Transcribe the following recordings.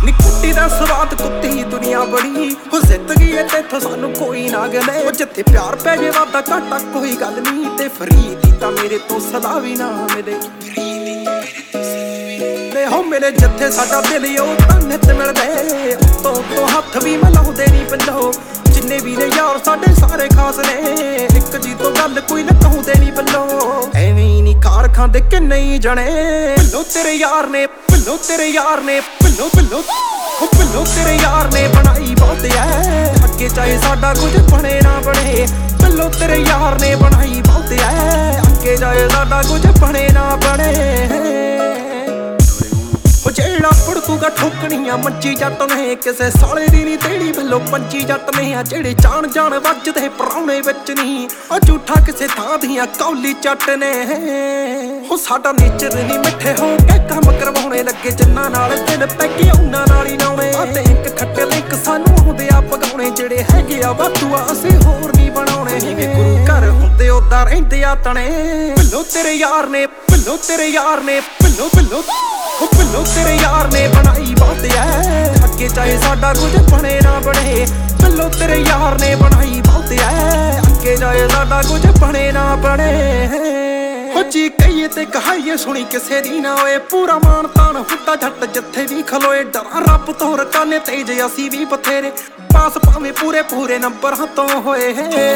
ਨੀ ਕੁੱਟੀ ਦਾ ਸਵਾਦ ਕੁੱਤੀ ਦੁਨੀਆ ਬੜੀ ਹੋ ਜ਼ਿੰਦਗੀ ਏ ਤੇਥੋਂ ਸਾਨੂੰ ਕੋਈ ਨਾ ਗਲੇ ਉਹ ਜਿੱਥੇ ਪਿਆਰ ਪੈ ਜੇ ਵਾਦਾ ਘਾਟਾ ਕੋਈ ਗੱਲ ਨਹੀਂ ਤੇ ਫਰੀਦ ਦੀ ਤਾਂ ਮੇਰੇ ਤੋਂ ਸਦਾ ਵੀ ਨਾ ਮਿਲੇ ਤੇ ਹੋ ਮੇਰੇ ਜਿੱਥੇ ਸਾਡਾ ਦਿਲ ਉਹ ਤਾਂ ਨਿੱਤ ਮਿਲਦੇ ਤੋਂ ਹੱਥ ਵੀ ਮਿਲਾਉਂਦੇ ਨਹੀਂ ਪੱਲੋ ਜਿੰਨੇ ਵੀ ਨੇ ਯਾਰ ਸਾਡੇ ਸਾਰੇ ਖਾਸ ਨੇ ਇੱਕ ਜੀ ਤੋਂ ਗੱਲ ਕੋਈ ਨਾ ਕਹੂੰਦੇ ਨਹੀਂ ਪੱਲੋ ਐਵੇਂ ਨਹੀਂ ਕਾਰ ਖਾਂਦੇ ਕਿ ਨਹੀਂ ਜਣੇ ਭੱਲੋ ਤੇਰੇ ਯਾਰ ਨੇ ਭੱਲੋ ਤੇਰੇ ਯਾਰ ਨੇ ਭੱਲੋ ਭੱਲੋ ਹੋ ਭੱਲੋ ਤੇਰੇ ਯਾਰ ਨੇ ਬਣਾਈ ਬਹੁਤ ਐ ਅੱਗੇ ਚਾਹੇ ਸਾਡਾ ਕੁਝ ਬਣੇ ਨਾ ਬਣੇ ਭੱਲੋ ਤੇਰੇ ਯਾਰ ਨੇ ਬਣਾਈ ਬਹੁਤ ਐ ਅੱਗੇ ਚਾਹੇ ਸਾਡਾ ਕੁਝ ਬਣੇ ਨਾ ਬਣੇ ਉਹ ਜਿਹੜਾ ਪੜਤੂਗਾ ਠੋਕਣੀਆਂ ਮੰਚੀ ਜੱਟ ਨੇ ਕਿਸੇ ਸਾਲੇ ਦੀ ਨਹੀਂ ਤੇੜੀ ਵੱਲੋਂ ਪੰਚੀ ਜੱਟ ਨੇ ਆ ਜਿਹੜੇ ਜਾਣ ਜਾਣ ਵੱਜਦੇ ਪਰਾਉਣੇ ਵਿੱਚ ਨਹੀਂ ਉਹ ਝੂਠਾ ਕਿਸੇ ਥਾਂ ਦੀਆਂ ਕੌਲੀ ਚੱਟ ਨੇ ਉਹ ਸਾਡਾ ਨੇਚਰ ਨਹੀਂ ਮਿੱਠੇ ਹੋ ਕੇ ਕੰਮ ਕਰਵਾਉਣੇ ਲੱਗੇ ਜਿੰਨਾਂ ਨਾਲ ਦਿਲ ਪੈ ਕੇ ਉਹਨਾਂ ਨਾਲ ਹੀ ਨਾਉਣੇ ਤੇ ਇੱਕ ਖੱਟੇ ਲਿੰਕ ਸਾਨੂੰ ਆਉਂਦੇ ਆ ਪਗਾਉਣੇ ਜਿਹੜੇ ਹੈਗੇ ਆ ਵਾਧੂ ਆ ਅਸੀਂ ਹੋਰ ਨਹੀਂ ਬਣਾਉਣੇ ਜਿਵੇਂ ਗੁਰੂ ਘਰ ਹੁੰਦੇ ਉਦਾਂ ਰਹਿੰਦੇ ਆ ਤਣੇ ਭੱਲੋ ਤੇਰੇ ਯਾਰ ਨੇ ਭੱਲੋ ਤੇਰੇ ਯਾਰ ਨੇ ਭੱਲੋ ਭੱਲੋ ਹੋ ਭੱਲੋ ਤੇਰੇ ਯਾਰ ਨੇ ਬਣਾਈ ਬਹੁਤ ਐ ਅੱਗੇ ਚਾਹੇ ਸਾਡਾ ਕੁਝ ਬਣੇ ਨਾ ਬਣੇ ਭੱਲੋ ਤੇਰੇ ਯਾਰ ਨੇ ਬਣਾਈ ਬਹੁਤ ਐ ਅੱਗੇ ਚਾਹੇ ਸਾਡਾ ਕੁਝ ਬਣੇ ਨਾ ਬਣੇ ਹੋ ਜੀ ਕਹੀਏ ਤੇ ਕਹਾਈਏ ਸੁਣੀ ਕਿਸੇ ਦੀ ਨਾ ਹੋਏ ਪੂਰਾ ਮਾਣ ਤਾਣ ਹੁੰਦਾ ਜੱਟ ਜਿੱਥੇ ਵੀ ਖਲੋਏ ਡਰਾਂ ਰੱਬ ਤੋਂ ਰਕਾਨੇ ਤੇਜ ਅਸੀਂ ਵੀ ਬਥੇਰੇ ਪਾਸ ਭਾਵੇਂ ਪੂਰੇ ਨੰਬਰਾਂ ਤੋਂ ਹੋਏ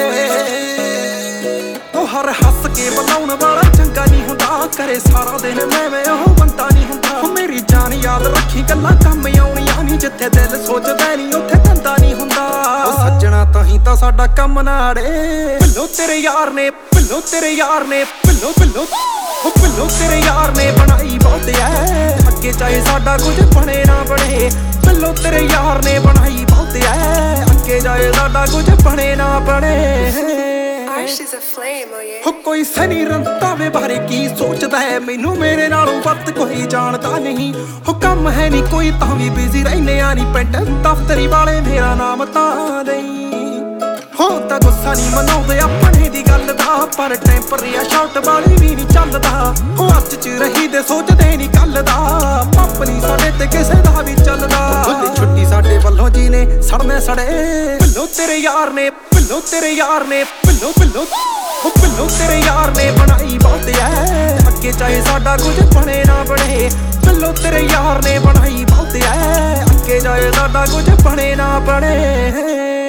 ਉਹ ਹਰ ਹੱਸ ਕੇ ਬੁਲਾਉਣ ਵਾਲਾ ਚੰਗਾ ਨਹੀਂ ਹੁੰਦਾ ਕਰੇ ਸਾਰਾ ਦਿਨ ਮੈਂ ਉਹ ਬੰਦਾ ਨਹੀਂ ਹੁੰਦਾ ਮੇਰੀ ਜਾਨ ਯਾਦ ਰੱਖੀ ਗੱਲਾਂ ਕੰਮ ਆਉਣੀਆਂ ਨਹੀਂ ਜਿੱਥੇ ਦਿਲ ਸੋਚਦਾ ਨਹੀਂ ਉੱਥੇ ਧੰਦਾ ਨਹੀਂ ਹੁੰਦਾ ਉਹ ਸੱਜਣਾ ਤਾਹੀਂ ਤਾਂ ਸਾਡਾ ਕੰਮ ਨਾੜੇ ਭੱਲੋ ਤੇਰੇ ਯਾਰ ਨੇ ਭੱਲੋ ਤੇਰੇ ਯਾਰ ਨੇ ਭੱਲੋ ਭੱਲੋ ਹੋ ਭੱਲੋ ਤੇਰੇ ਯਾਰ ਨੇ ਬਣਾਈ ਬਹੁਤ ਐ ਅੱਗੇ ਚਾਹੇ ਸਾਡਾ ਕੁਝ ਬਣੇ ਨਾ ਬਣੇ ਭੱਲੋ ਤੇਰੇ ਯਾਰ ਨੇ ਬਣਾਈ ਬਹੁਤ ਐ ਅੱਗੇ ਚਾਹੇ ਸਾਡਾ ਕੁਝ ਬਣੇ ਨਾ ਬਣੇ She's a flame, oh yeah. ਹੋ ਕੋਈ ਸਨੀ ਰੰਤਾਵੇ ਬਾਰੇ ਕੀ ਸੋਚਦਾ ਹੈ ਮੈਨੂੰ ਮੇਰੇ ਨਾਲੋਂ ਵੱਧ ਕੋਈ ਜਾਣਦਾ ਨਹੀਂ ਹੋ ਕੰਮ ਹੈ ਨਹੀਂ ਕੋਈ ਤਾਂ ਵੀ ਬਿਜ਼ੀ ਰਹਿੰਦੇ ਆ ਨਹੀਂ ਪਿੰਡ ਦਫ਼ਤਰੀ ਵਾਲੇ ਮੇਰਾ ਨਾਮ ਤਾਂ ਨਹੀਂ ਹੋ ਤਾਂ ਗੁੱਸਾ ਨਹੀਂ ਮਨਾਉਂਦੇ ਆਪਣੇ ਦੀ ਗੱਲ ਦਾ ਪਰ ਟੈਂਪਰ ਜਾਂ ਸ਼ਾਟ ਵਾਲੀ ਵੀ ਨਹੀਂ ਚੱਲਦਾ ਹੋ ਅੱਜ ਚ ਰਹੀ ਦੇ ਸੋਚਦੇ ਨਹੀਂ ਕੱਲ ਦਾ ਪੱਪ ਨਹੀਂ ਸਾਡੇ ਤੇ ਕਿਸੇ ਦਾ ਵੀ ਚੱਲਦਾ ਛੁੱਟੀ ਸਾਡੇ ਵੱਲੋਂ ਜੀ ਨੇ ਸੜਨੇ ਸੜੇ ਭੱਲੋ ਤੇਰੇ ਯਾਰ ਨੇ ਭੱਲੋ ਤੇਰੇ ਯਾਰ ਨੇ ਭੱਲੋ ਭੱਲੋ ਹੋ ਭੱਲੋ ਤੇਰੇ ਯਾਰ ਨੇ ਬਣਾਈ ਬਹੁਤ ਐ ਅੱਗੇ ਚਾਹੇ ਸਾਡਾ ਕੁਝ ਬਣੇ ਨਾ ਬਣੇ ਭੱਲੋ ਤੇਰੇ ਯਾਰ ਨੇ ਬਣਾਈ ਬਹੁਤ ਐ ਅੱਗੇ ਚਾਹੇ ਸਾਡਾ ਕੁਝ ਬਣੇ ਨਾ ਬਣੇ